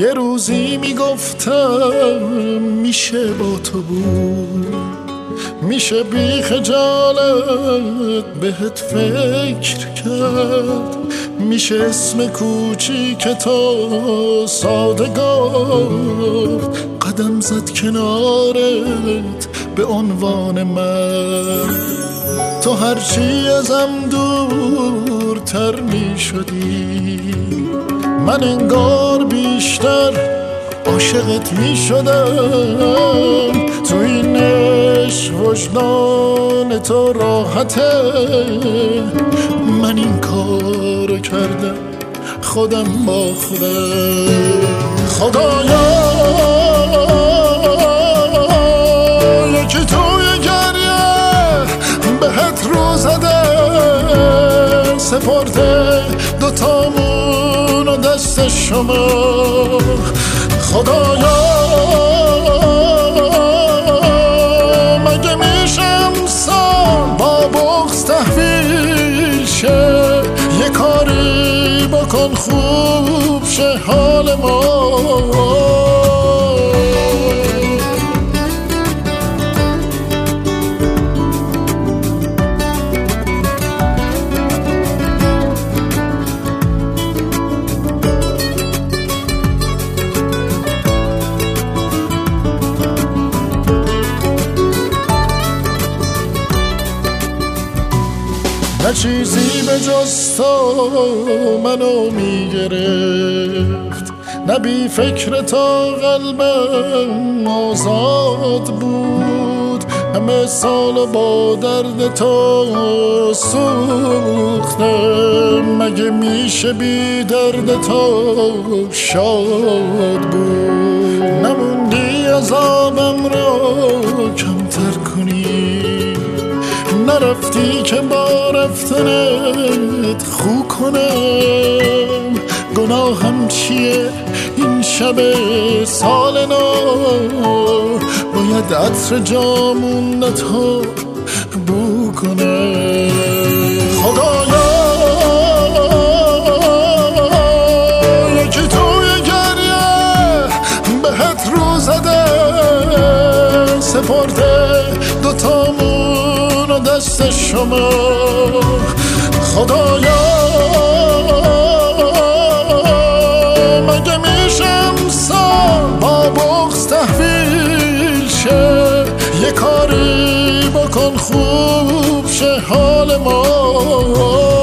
یه روزی میگفتم میشه با تو بود، میشه بی خجالت بهت فکر کرد، میشه اسم کوچیک تو ساده گفت، قدم زد کنارت به عنوان من. تو هرچی ازم دورتر میشدی، من انگار بیشتر عاشقت میشدم. تو این عشق وجدان تو راحته، من این کارو کردم خودم با خودم. خدایا یکی توی گریه بهت رو زده، سپرده دوتامون و دست شما. خدایا مگه میشه انسان با بغض تحویل شه؟ یه کاری بکن خوب شه حال ما. نه چیزی به جز تو منو میگرفت، نه بی فکر تا قلبم آزاد بود. همه سال با درد تو سوختم، مگه میشه بی درد تو شاد بود؟ نموندی عذابم رو کمتر کنی، نرفتی که با رفتنت خو کنم. گناهم چیه این شب سال نو؟ باید عطر جامونتو بو کنم. خدایا یکی توی گریه بهت رو زده، سپرده دوتامون و دست شما. خدایا مگه میشه انسان با بغض تحویل شه؟ یه کاری بکن خوب شه حال ما.